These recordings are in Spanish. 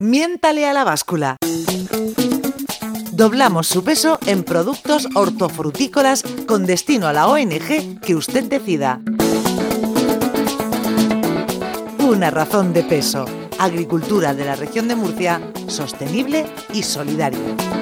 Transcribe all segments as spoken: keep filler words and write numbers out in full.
Miéntale a la báscula. Doblamos su peso en productos hortofrutícolas con destino a la O N Ge que usted decida. Una razón de peso. Agricultura de la región de Murcia, sostenible y solidaria.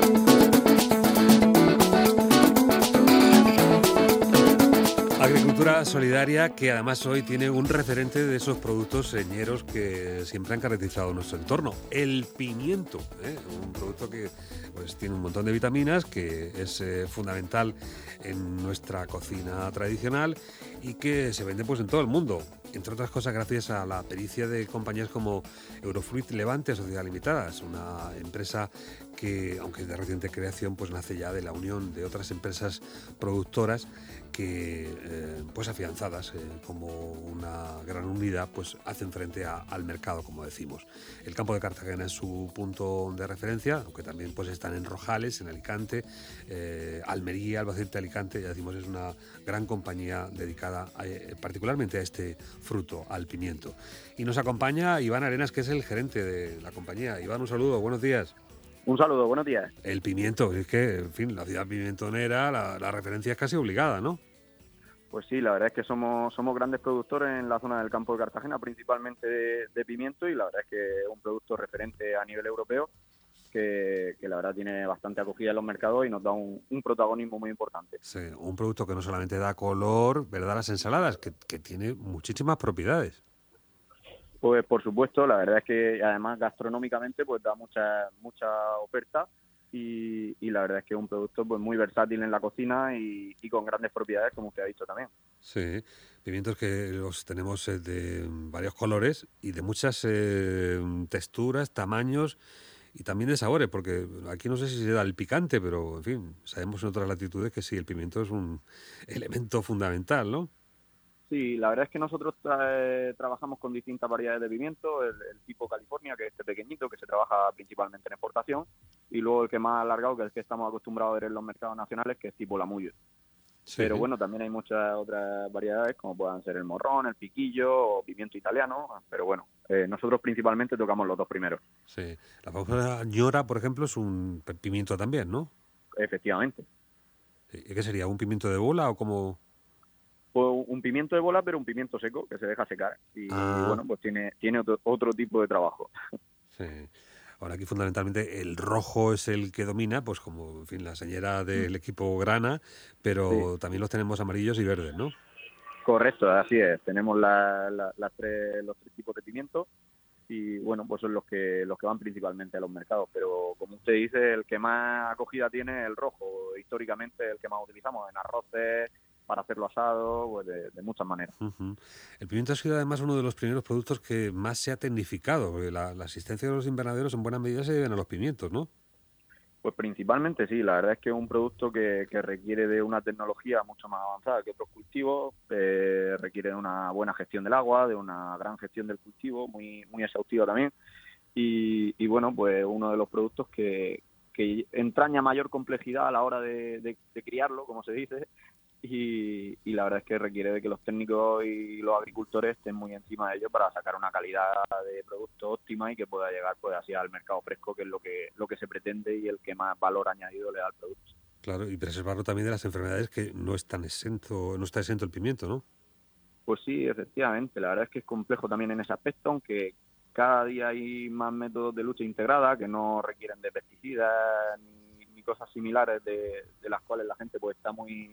Agricultura solidaria que además hoy tiene un referente de esos productos señeros que siempre han caracterizado nuestro entorno, el pimiento, ¿eh? Un producto que pues tiene un montón de vitaminas, que es eh, fundamental en nuestra cocina tradicional y que se vende pues en todo el mundo, entre otras cosas gracias a la pericia de compañías como Eurofruit Levante Sociedad Limitada. Es una empresa que, aunque de reciente creación, pues nace ya de la unión de otras empresas productoras que, eh, pues afianzadas eh, como una gran unidad, pues hacen frente a, al mercado, como decimos. El campo de Cartagena es su punto de referencia, aunque también pues están en Rojales, en Alicante, eh, Almería, Albacete, Alicante. Ya decimos, es una gran compañía dedicada a, eh, particularmente a este fruto, al pimiento. Y nos acompaña Iván Arenas, que es el gerente de la compañía. Iván, un saludo, buenos días. Un saludo, buenos días. El pimiento, es que, en fin, la ciudad pimentonera, la, la referencia es casi obligada, ¿no? Pues sí, la verdad es que somos somos grandes productores en la zona del campo de Cartagena, principalmente de, de pimiento, y la verdad es que es un producto referente a nivel europeo que, que la verdad tiene bastante acogida en los mercados y nos da un, un protagonismo muy importante. Sí, un producto que no solamente da color, ¿verdad?, a las ensaladas, que, que tiene muchísimas propiedades. Pues por supuesto, la verdad es que además gastronómicamente pues da mucha mucha oferta y, y la verdad es que es un producto pues muy versátil en la cocina y, y con grandes propiedades, como usted ha dicho también. Sí, pimientos que los tenemos eh, de varios colores y de muchas eh, texturas, tamaños y también de sabores, porque aquí no sé si se da el picante, pero en fin, sabemos en otras latitudes que sí, el pimiento es un elemento fundamental, ¿no? Sí, la verdad es que nosotros tra- trabajamos con distintas variedades de pimiento, el, el tipo California, que es este pequeñito, que se trabaja principalmente en exportación, y luego el que más alargado, que es el que estamos acostumbrados a ver en los mercados nacionales, que es tipo Lamuyo. Sí. Pero bueno, también hay muchas otras variedades, como puedan ser el morrón, el piquillo o pimiento italiano, pero bueno, eh, nosotros principalmente tocamos los dos primeros. Sí, la famosa ñora, por ejemplo, es un pe- pimiento también, ¿no? Efectivamente. Sí. ¿Y qué sería? ¿Un pimiento de bola o como...? Pues un pimiento de bola, pero un pimiento seco, que se deja secar. Y Ah, bueno, pues tiene, tiene otro, otro tipo de trabajo. sí. Ahora aquí fundamentalmente el rojo es el que domina, pues como, en fin, la señora del equipo grana, pero Sí. también los tenemos amarillos y verdes, ¿no? Correcto, así es. Tenemos la, la- las tres, los tres tipos de pimiento y bueno, pues son los que los que van principalmente a los mercados. Pero como usted dice, el que más acogida tiene es el rojo. Históricamente el que más utilizamos en arroces, para hacerlo asado, pues de, de muchas maneras. Ujú. El pimiento ha sido además uno de los primeros productos que más se ha tecnificado, porque la, la asistencia de los invernaderos en buena medida se deben a los pimientos, ¿no? Pues principalmente sí, la verdad es que es un producto que, que requiere de una tecnología mucho más avanzada que otros cultivos, eh, requiere de una buena gestión del agua, de una gran gestión del cultivo, muy muy exhaustiva también, y, y bueno, pues uno de los productos que, que entraña mayor complejidad a la hora de, de- de criarlo, como se dice, y, y la verdad es que requiere de que los técnicos y los agricultores estén muy encima de ello para sacar una calidad de producto óptima y que pueda llegar pues así al mercado fresco, que es lo que lo que se pretende y el que más valor añadido le da al producto. Claro, y preservarlo también de las enfermedades, que no es tan exento, no está exento el pimiento, ¿no? Pues sí, efectivamente, la verdad es que es complejo también en ese aspecto, aunque cada día hay más métodos de lucha integrada que no requieren de pesticidas ni, ni cosas similares de, de las cuales la gente pues está muy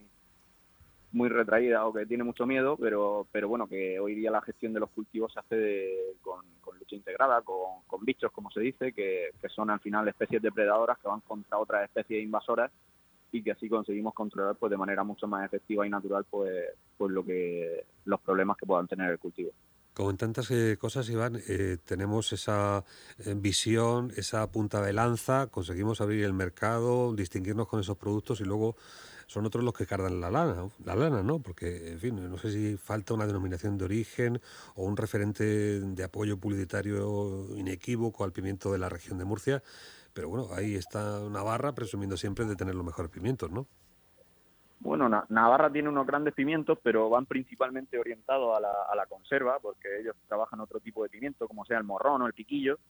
muy retraída o que tiene mucho miedo, pero pero bueno, que hoy día la gestión de los cultivos se hace de- con, con lucha integrada, con, con bichos, como se dice, que, que son al final especies depredadoras que van contra otras especies invasoras y que así conseguimos controlar pues de manera mucho más efectiva y natural pues pues lo que los problemas que puedan tener el cultivo. Como en tantas eh, cosas, Iván, eh, tenemos esa eh, visión, esa punta de lanza, conseguimos abrir el mercado, distinguirnos con esos productos y luego son otros los que cargan la lana, ¿no? la lana, ¿no? Porque, en fin, no sé si falta una denominación de origen o un referente de apoyo publicitario inequívoco al pimiento de la región de Murcia, pero bueno, ahí está Navarra presumiendo siempre de tener los mejores pimientos, ¿no? Bueno, Na- Navarra tiene unos grandes pimientos, pero van principalmente orientados a la, a la conserva, porque ellos trabajan otro tipo de pimiento, como sea el morrón o el piquillo,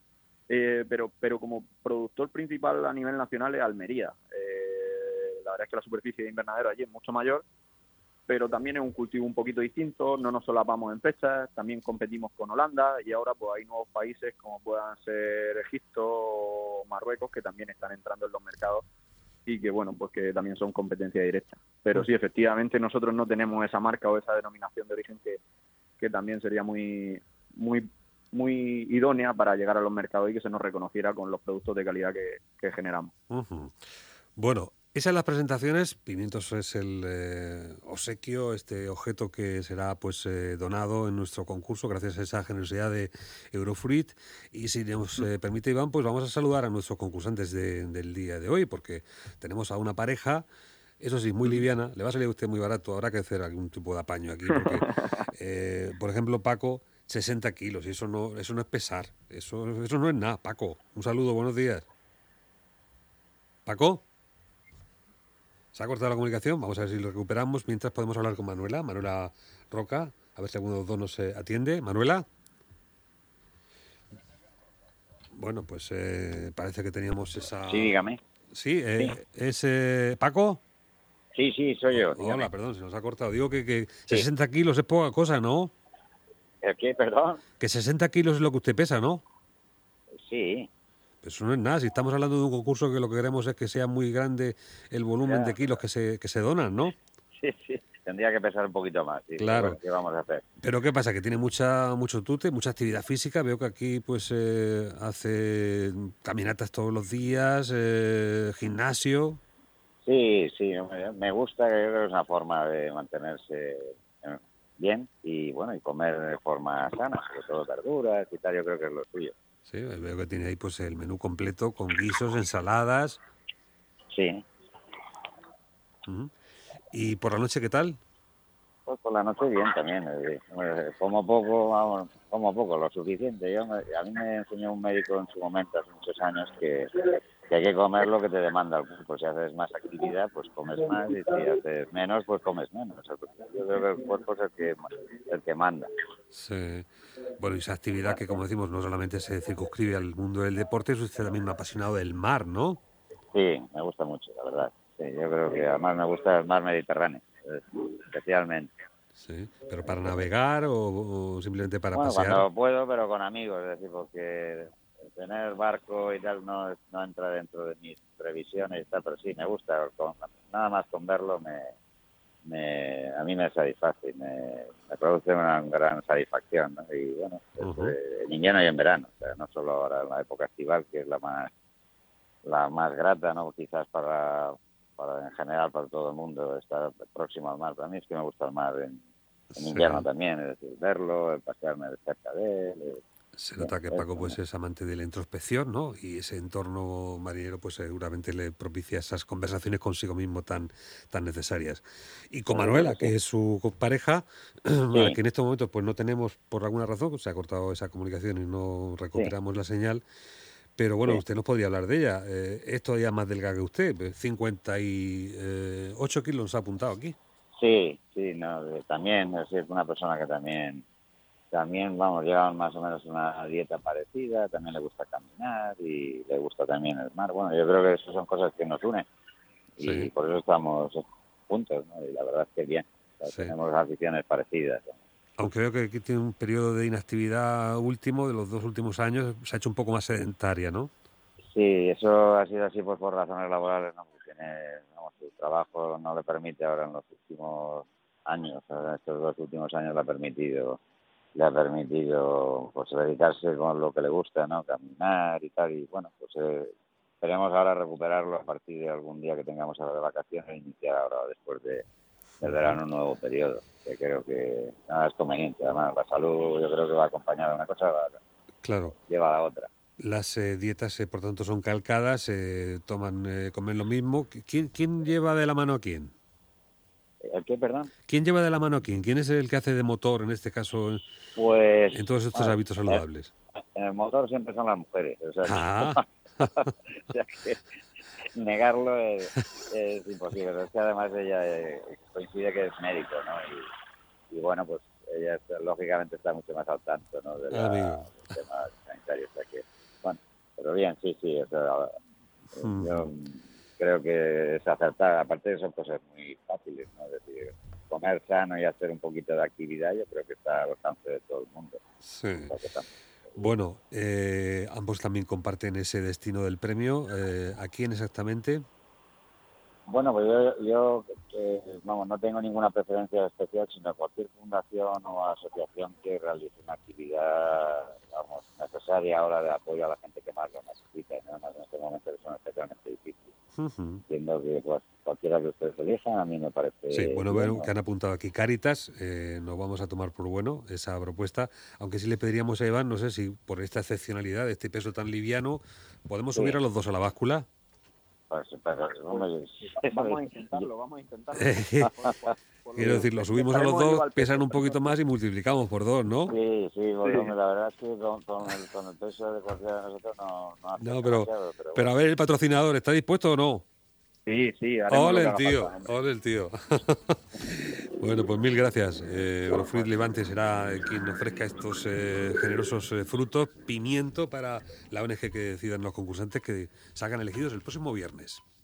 Eh, pero, pero como productor principal a nivel nacional es Almería. Eh, la verdad es que la superficie de invernadero allí es mucho mayor, pero también es un cultivo un poquito distinto, no nos solapamos en fechas, también competimos con Holanda y ahora pues hay nuevos países como puedan ser Egipto o Marruecos que también están entrando en los mercados y que bueno, pues que también son competencia directa. Pero sí, efectivamente nosotros no tenemos esa marca o esa denominación de origen que, que también sería muy, muy, muy idónea para llegar a los mercados y que se nos reconociera con los productos de calidad que, que generamos. Uh-huh. Bueno, esas son las presentaciones. Pimientos es el eh, obsequio, este objeto que será pues eh, donado en nuestro concurso gracias a esa generosidad de Eurofruit. Y si nos eh, permite, Iván, pues vamos a saludar a nuestros concursantes de, del día de hoy, porque tenemos a una pareja, eso sí, muy liviana. Le va a salir a usted muy barato, habrá que hacer algún tipo de apaño aquí, porque, eh, por ejemplo, Paco, sesenta kilos, y eso no, eso no es pesar, eso, eso no es nada. Paco, un saludo, buenos días. Paco. Se ha cortado la comunicación, vamos a ver si lo recuperamos. Mientras podemos hablar con Manuela, Manuela Roca, a ver si alguno de los dos nos eh, atiende. Manuela. Bueno, pues eh, parece que teníamos esa... Sí, dígame. Sí, eh, Sí. ¿es eh, Paco? Sí, sí, soy yo. O, hola, perdón, se nos ha cortado. Digo que, que Sí. sesenta kilos es poca cosa, ¿no? ¿El qué, perdón? Que sesenta kilos es lo que usted pesa, ¿no? Sí. Eso no es nada. Si estamos hablando de un concurso que lo que queremos es que sea muy grande el volumen Ya. de kilos que se, que se donan, ¿no? Sí, sí. Tendría que pesar un poquito más. Sí. Claro. Bueno, ¿qué vamos a hacer? Pero ¿qué pasa? Que tiene mucha mucho tute, mucha actividad física. Veo que aquí pues eh, hace caminatas todos los días, eh, gimnasio. Sí, sí. Me, me gusta, que creo que es una forma de mantenerse eh, bien y bueno, y comer de forma sana, sobre todo verduras y tal, yo creo que es lo suyo. Sí, veo que tiene ahí pues el menú completo con guisos, ensaladas. Sí. Uh-huh. ¿Y por la noche qué tal? Pues por la noche bien también. Eh, eh, como poco, vamos, como poco, lo suficiente. Yo me- a mí me enseñó un médico en su momento, hace muchos años, que, que hay que comer lo que te demanda el cuerpo. Si haces más actividad, pues comes más, y si haces menos, pues comes menos. Yo creo que el cuerpo es el que, el que manda. Sí. Bueno, y esa actividad que, como decimos, no solamente se circunscribe al mundo del deporte, es usted también un apasionado del mar, ¿no? Sí, me gusta mucho, la verdad. Sí, yo creo que además me gusta el mar Mediterráneo, eh, especialmente. Sí. ¿Pero para navegar o, o simplemente para Bueno, pasear? cuando puedo, pero con amigos, es decir, porque tener barco y tal no, es- no entra dentro de mis previsiones y tal, pero sí, me gusta. Con- nada más con verlo me, me, a mí me satisface, me, me produce una gran satisfacción, ¿no? Y bueno, pues, Ujú. eh, en invierno y en verano, o sea, no solo ahora en la época estival, que es la más la más grata, ¿no? Quizás para, para en general para todo el mundo estar próximo al mar. Para mí es que me gusta el mar en, en Sí. invierno también, es decir, verlo, el pasearme cerca de él. eh, Se nota que bien, Paco eso, pues ¿no? es amante de la introspección, ¿no? Y ese entorno marinero pues seguramente le propicia esas conversaciones consigo mismo tan, tan necesarias. Y con Pues, Manuela, sí. que es su pareja, a la Sí. que en estos momentos pues no tenemos por alguna razón, se ha cortado esa comunicación y no recuperamos la señal. Pero bueno, Sí. usted nos podría hablar de ella. Eh, es todavía más delgada que usted, pues, cincuenta y ocho kilos nos ha apuntado aquí. Sí, sí, no, eh, también es decir, una persona que también, también, vamos, lleva más o menos una dieta parecida, también le gusta caminar y le gusta también el mar. Bueno, yo creo que esas son cosas que nos unen y Sí, por eso estamos juntos, ¿no? Y la verdad es que bien, o sea, sí. tenemos aficiones parecidas, ¿no? Aunque veo que aquí tiene un periodo de inactividad último, de los dos últimos años, se ha hecho un poco más sedentaria, ¿no? Sí, eso ha sido así pues por razones laborales, ¿no? Porque tiene, vamos, su trabajo no le permite ahora en los últimos años, ahora estos dos últimos años le ha permitido, le ha permitido pues dedicarse con lo que le gusta, ¿no? Caminar y tal, y bueno, pues eh, esperemos ahora recuperarlo a partir de algún día que tengamos ahora de vacaciones e iniciar ahora después de, del verano un nuevo periodo, que creo que nada es conveniente, además la salud yo creo que va acompañada de una cosa, va- Claro. lleva a la otra. Las eh, dietas, eh, por tanto, son calcadas, eh, toman, eh, comen lo mismo. ¿Quién, ¿Quién lleva de la mano a quién? ¿El qué, perdón? ¿Quién lleva de la mano a quién? ¿Quién es el que hace de motor, en este caso, en, Pues en todos estos bueno, hábitos saludables? en el motor siempre son las mujeres, o sea, Ah, que, o sea que negarlo es, es imposible. Pero es que además ella eh, coincide que es médico, ¿no? Y, y bueno, pues ella está- lógicamente está mucho más al tanto, ¿no? De la, amigo. del tema sanitario, o sea que, bueno, pero bien, sí, sí, o sea, Mm. yo creo que es acertar. Aparte de eso, pues es muy fáciles, ¿no? Es decir, comer sano y hacer un poquito de actividad, yo creo que está al alcance de todo el mundo. Sí. O sea, que tam- Bueno, eh, ambos también comparten ese destino del premio. Eh, ¿A quién exactamente? Bueno, pues yo, yo eh, vamos, no tengo ninguna preferencia especial, sino cualquier fundación o asociación que realice una actividad, vamos, necesaria ahora de apoyo a la gente que más lo necesita, ¿no? Además, en este momento que son especialmente difíciles. Ujú. Entiendo que pues, cualquiera que ustedes elijan, a mí me parece Sí, bueno, bien, bueno, ¿no? que han apuntado aquí Cáritas, eh, nos vamos a tomar por bueno esa propuesta, aunque sí le pediríamos a Iván, no sé si por esta excepcionalidad, este peso tan liviano, podemos Sí. subir a los dos a la báscula. Pues, pero, hombre, Vamos a intentarlo, vamos a intentarlo. Eh, Por- por- por Quiero decir, lo subimos a los intentaremos dos, igual pesan peso, un poquito más y multiplicamos por dos, ¿no? Sí, sí, bueno, hombre, la verdad es que con, con, el, con el peso de cualquiera de nosotros no, no hace No, pero, demasiado, pero, pero a ver, el patrocinador, ¿está dispuesto o no? Sí, sí, haremos Ole lo que el haga tío, falta, hombre. ole el tío. Bueno, pues mil gracias. Eh, Agrofruit Levante será quien ofrezca estos eh, generosos eh, frutos, pimiento para la O N G que decidan los concursantes que salgan elegidos el próximo viernes.